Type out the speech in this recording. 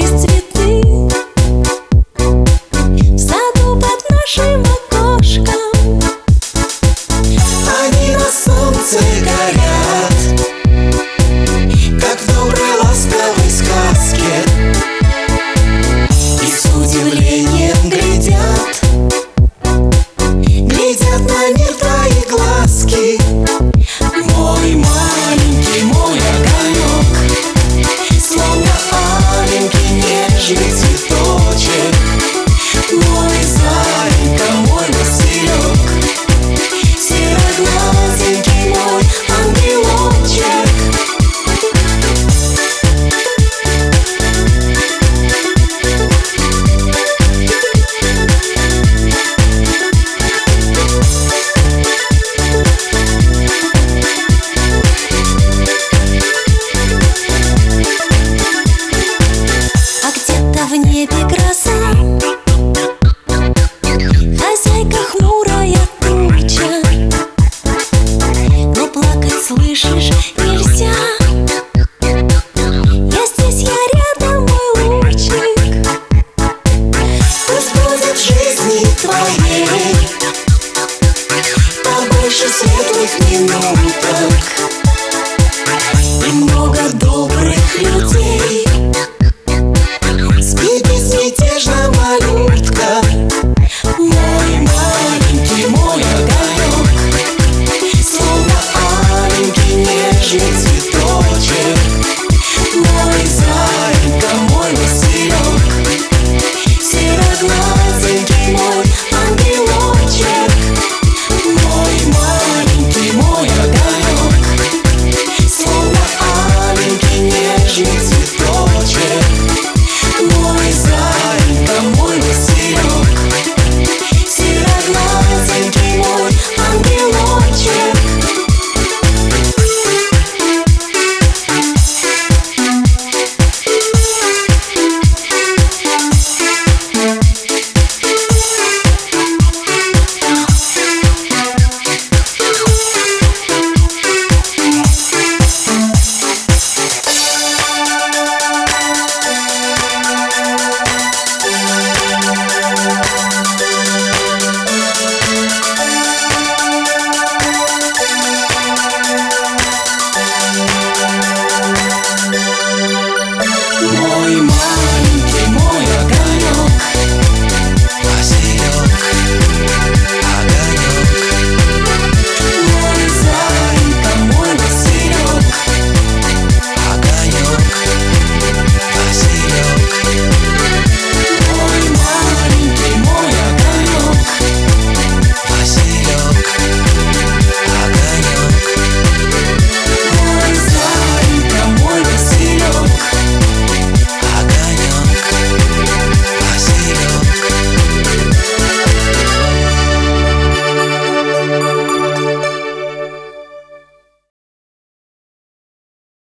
распустились цветы в саду под нашим окошком. Они на солнце горят, как в доброй ласковой сказке, и с удивлением глядят на мир твои глазки. Мой маленький, мой огонек, словно аленький нежный цветочек. Мой зайка, мой василек, сероглазенький мой ангелочек. В небе гроза, хозяйка хмурая туча, но плакать, слышишь, нельзя. Я здесь, я рядом, мой лучик. Пусть будет в жизни твоей побольше светлых минуток и много добрых людей. Спи безмятежно, малютка, мой маленький, мой огонек, словно аленький нежный цветочек. Мой зайка, мой василек, сероглазенький мой ангелочек. Мой маленький, мой огонек, словно аленький нежный цветочек. Мой зайка, мой василек, сероглазенький мой ангелочек. Мой маленький